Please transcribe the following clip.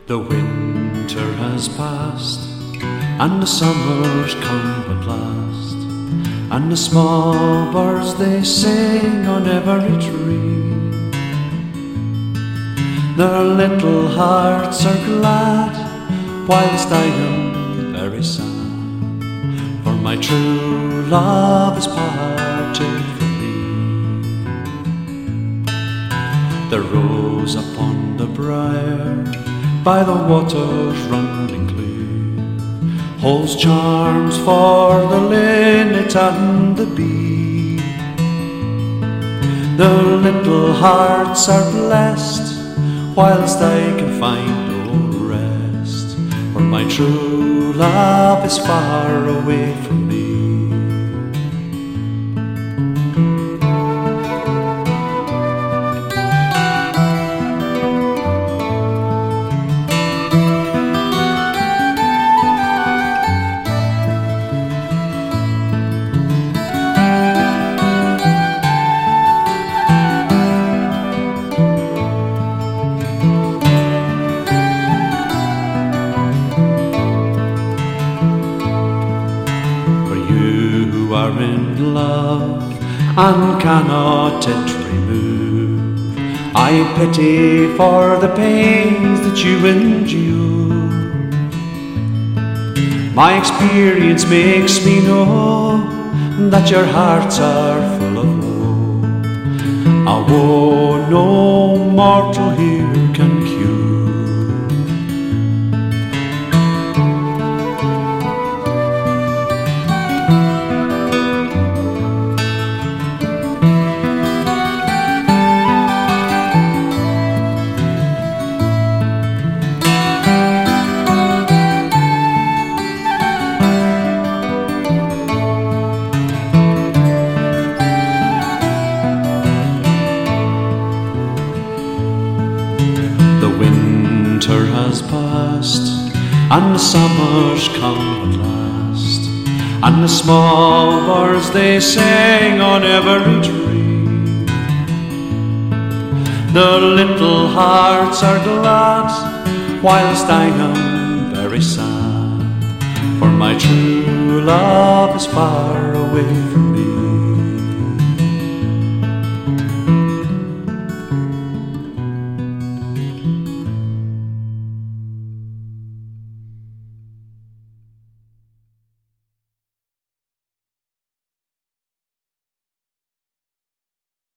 The winter has passed, and the summer's come at last, and the small birds they sing on every tree. Their little hearts are glad, whilst I am very sad, for my true love is parted from me. The rose upon the briar, by the waters running clear, holds charms for the linnet and the bee. Their little hearts are blessed, whilst I can find no rest, for my true love is far away from me. Are in love and cannot it remove, I pity for the pains that you endure. My experience makes me know that your hearts are full of woe, a woe no mortal here can cure. The winter has passed, and the summer's come at last, and the small birds they sing on every tree. The little hearts are glad, whilst I am very sad, for my true love is far away from me.